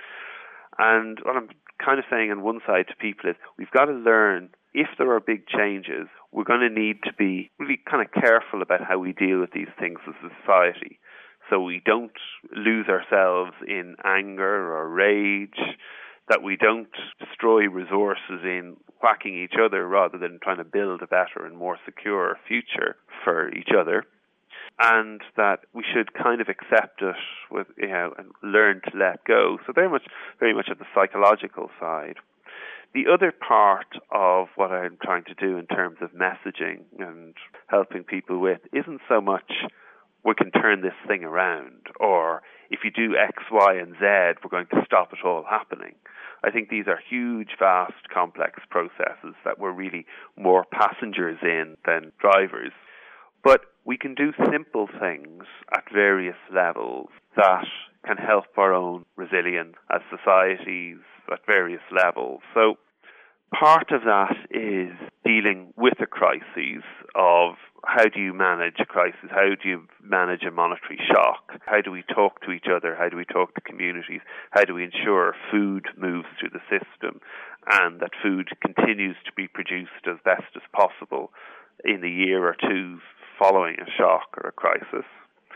And what I'm kind of saying on one side to people is we've got to learn, if there are big changes, we're going to need to be really kind of careful about how we deal with these things as a society, so we don't lose ourselves in anger or rage, that we don't destroy resources in whacking each other rather than trying to build a better and more secure future for each other, and that we should kind of accept it with, you know, and learn to let go. So very much, very much at the psychological side. The other part of what I'm trying to do in terms of messaging and helping people with isn't so much we can turn this thing around, or if you do X, Y, and Z, we're going to stop it all happening. I think these are huge, vast, complex processes that we're really more passengers in than drivers. But we can do simple things at various levels that can help our own resilience as societies at various levels. So part of that is dealing with a crisis of how do you manage a crisis? How do you manage a monetary shock? How do we talk to each other? How do we talk to communities? How do we ensure food moves through the system and that food continues to be produced as best as possible in the year or two following a shock or a crisis?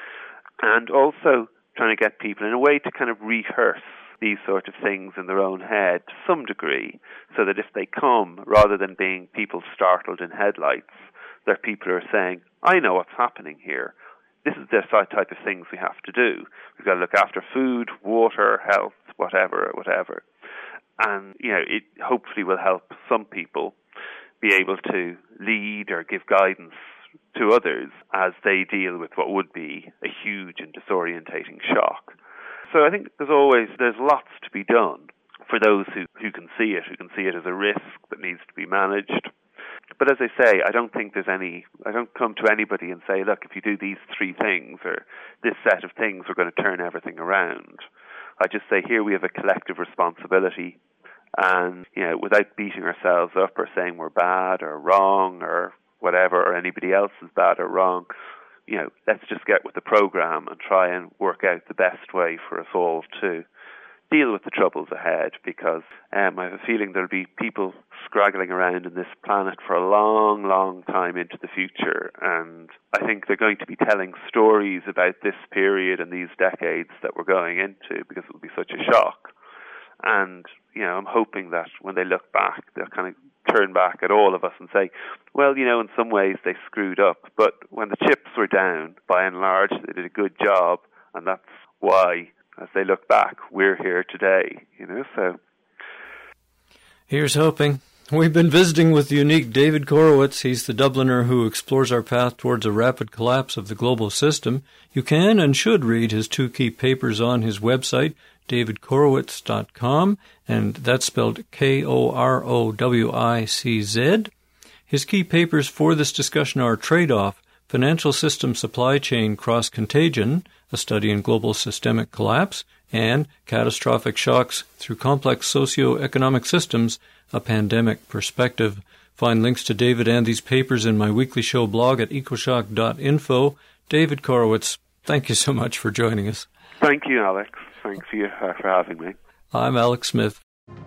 And also trying to get people in a way to kind of rehearse these sort of things in their own head to some degree, so that if they come, rather than being people startled in headlights, they're people who are saying, I know what's happening here. This is the type of things we have to do. We've got to look after food, water, health, whatever, whatever. And, you know, it hopefully will help some people be able to lead or give guidance to others as they deal with what would be a huge and disorientating shock. So I think there's always, there's lots to be done for those who, who can see it, who can see it as a risk that needs to be managed. But as I say, I don't think there's any, I don't come to anybody and say, look, if you do these three things or this set of things, we're going to turn everything around. I just say, here we have a collective responsibility, and, you know, without beating ourselves up or saying we're bad or wrong or whatever, or anybody else is bad or wrong, you know, let's just get with the program and try and work out the best way for us all to deal with the troubles ahead, because um, I have a feeling there'll be people scraggling around in this planet for a long, long time into the future, and I think they're going to be telling stories about this period and these decades that we're going into, because it will be such a shock. And, you know, I'm hoping that when they look back, they'll kind of turn back at all of us and say, well, you know, in some ways they screwed up, but when the chips were down, by and large, they did a good job, and that's why, as they look back, we're here today, you know, so. Here's hoping. We've been visiting with the unique David Korowitz. He's the Dubliner who explores our path towards a rapid collapse of the global system. You can and should read his two key papers on his website, david korowitz dot com, and that's spelled K O R O W I C Z. His key papers for this discussion are Trade-Off, Financial System Supply Chain Cross-Contagion, a study in global systemic collapse, and Catastrophic Shocks Through Complex Socio-Economic Systems, a Pandemic Perspective. Find links to David and these papers in my weekly show blog at ecoshock dot info. David Korowitz, thank you so much for joining us. Thank you, Alex. Thanks for, you, uh, for having me. I'm Alex Smith.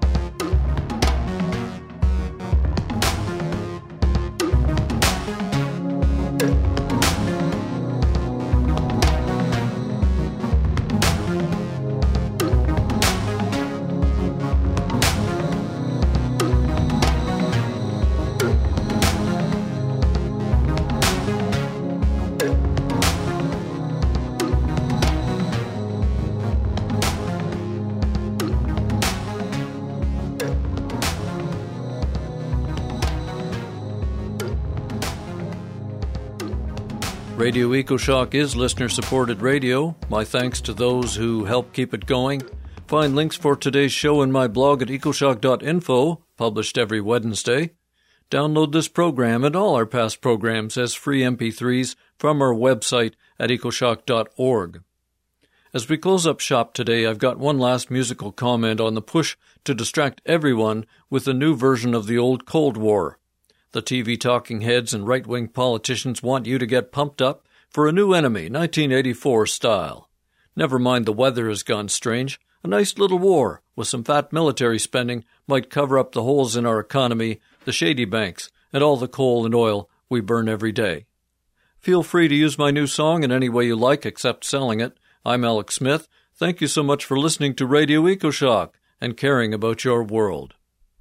Radio EcoShock is listener-supported radio. My thanks to those who help keep it going. Find links for today's show in my blog at ecoshock dot info, published every Wednesday. Download this program and all our past programs as free M P threes from our website at ecoshock dot org. As we close up shop today, I've got one last musical comment on the push to distract everyone with a new version of the old Cold War. The T V talking heads and right-wing politicians want you to get pumped up for a new enemy, nineteen eighty-four style. Never mind the weather has gone strange. A nice little war with some fat military spending might cover up the holes in our economy, the shady banks, and all the coal and oil we burn every day. Feel free to use my new song in any way you like except selling it. I'm Alex Smith. Thank you so much for listening to Radio EcoShock and caring about your world.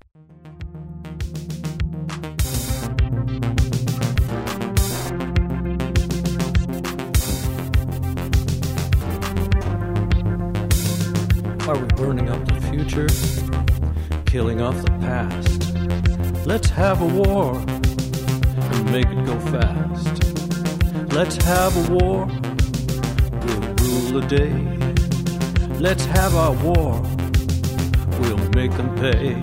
Are we burning up the future? Killing off the past? Let's have a war and make it go fast. Let's have a war, we'll rule the day. Let's have our war, we'll make them pay.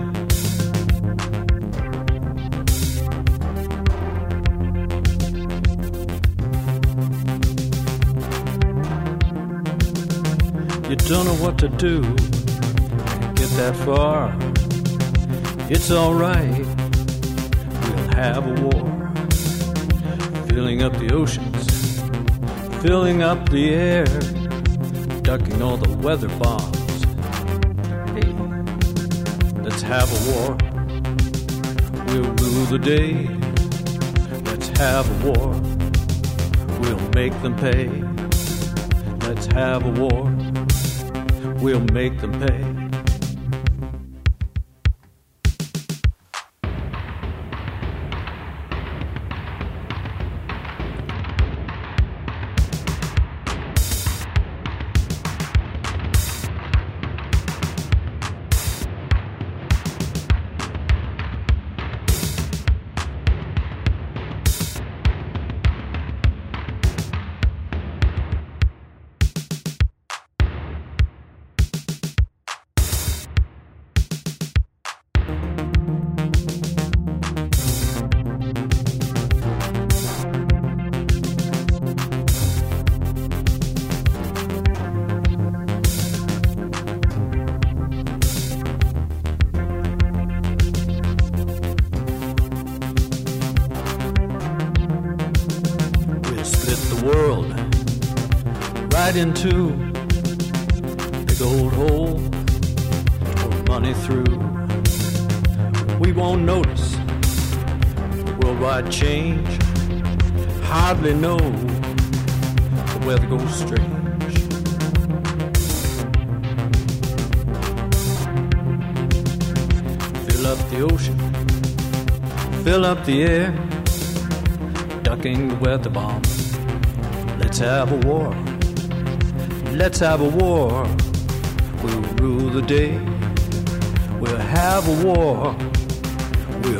You don't know what to do, can't get that far. It's alright, we'll have a war. Filling up the oceans, filling up the air, ducking all the weather bombs. Hey, let's have a war, we'll rule the day. Let's have a war, we'll make them pay. Let's have a war, we'll make them pay. World right into a big old hole, pour money through. We won't notice the worldwide change, hardly know the weather goes strange. Fill up the ocean, fill up the air, ducking the weather bombs. Let's have a war, let's have a war, we'll rule the day. We'll have a war, we'll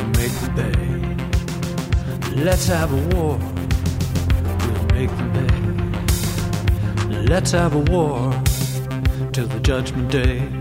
Let's have a war. We'll make them pay. Let's have a war till the judgment day.